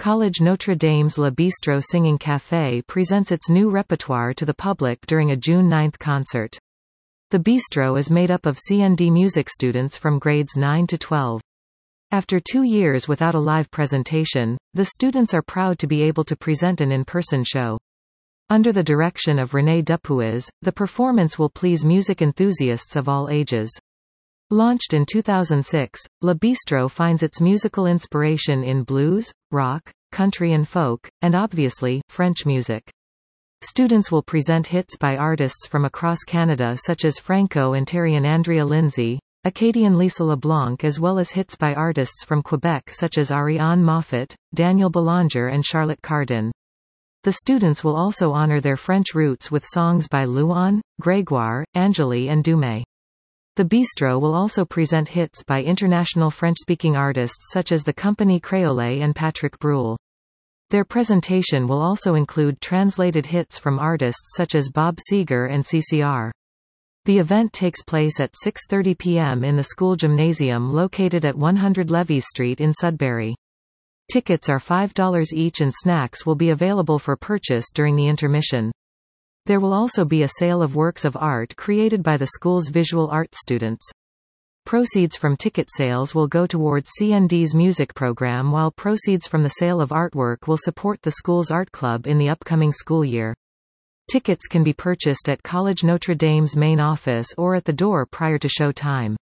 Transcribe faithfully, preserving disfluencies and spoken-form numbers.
College Notre Dame's Le Bistro Singing Café presents its new repertoire to the public during a June ninth concert. The Bistro is made up of C N D music students from grades nine to twelve. After two years without a live presentation, the students are proud to be able to present an in-person show. Under the direction of René Dupuis, the performance will please music enthusiasts of all ages. Launched in two thousand six, Le Bistro finds its musical inspiration in blues, rock, country and folk, and obviously, French music. Students will present hits by artists from across Canada such as Franco and Terry and Andrea Lindsay, Acadian Lisa LeBlanc, as well as hits by artists from Quebec such as Ariane Moffat, Daniel Belanger and Charlotte Cardin. The students will also honor their French roots with songs by Luan, Grégoire, Angélie and Dumais. The Bistro will also present hits by international French-speaking artists such as the Compagnie Créole and Patrick Breuil. Their presentation will also include translated hits from artists such as Bob Seger and C C R. The event takes place at six thirty p m in the school gymnasium located at one hundred Levis Street in Sudbury. Tickets are five dollars each and snacks will be available for purchase during the intermission. There will also be a sale of works of art created by the school's visual arts students. Proceeds from ticket sales will go towards C N D's music program, while proceeds from the sale of artwork will support the school's art club in the upcoming school year. Tickets can be purchased at College Notre Dame's main office or at the door prior to show time.